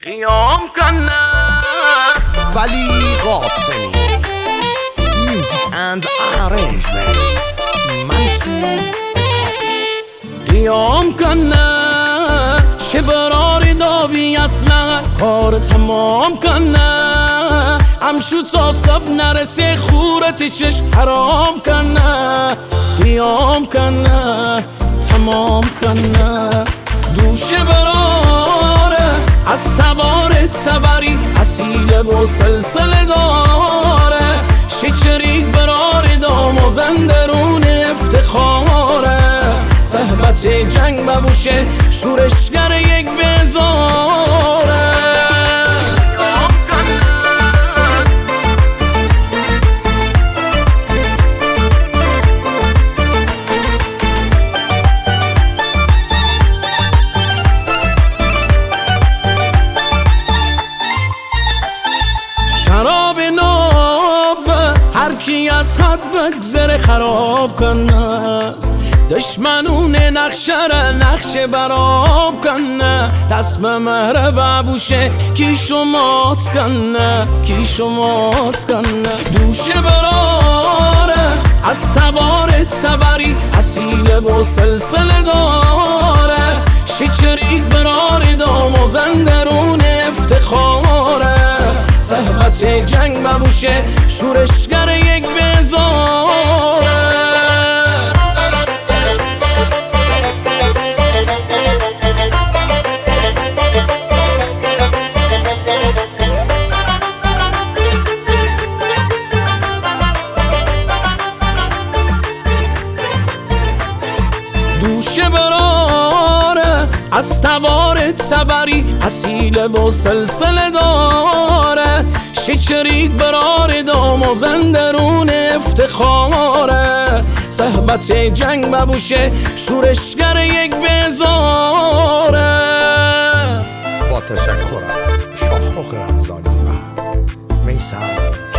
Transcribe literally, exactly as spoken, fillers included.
قیام کنه ولی قاسمی میوزیک اند ارنجمنت منصور اسحاقی قیام کنه چه براری دابی اصلا کار تمام کنه همشو تا سب نرسه خورت چش حرام کنه قیام کنه تمام کنه دوشه براره از تبار تبری اصیله و سلسله داره شچریک برار دام و زندرون افتخاره صحبت جنگ ببوشه شورشگر یک بزاره شراب ناب هر کی از حد بگذره خراب کنه دشمنون نقشه نقشه براب کنه دست به مهره ببوشه کی شمات کنه کی شمات کنه دوشه براره از تبار تبری اصیله و سلسله داره شچریک برار دام و زندرون افتخاره صحبت جنگ ببوشه شورشگر یک بزاره دوشه براره از تبار تبری اصیله و سلسله داره شچریک برار دام و زندرون افتخاره صحبت جنگ ببوشه شورشگر یک بزاره. با تشکر از شاهرخ رمضانی و میثم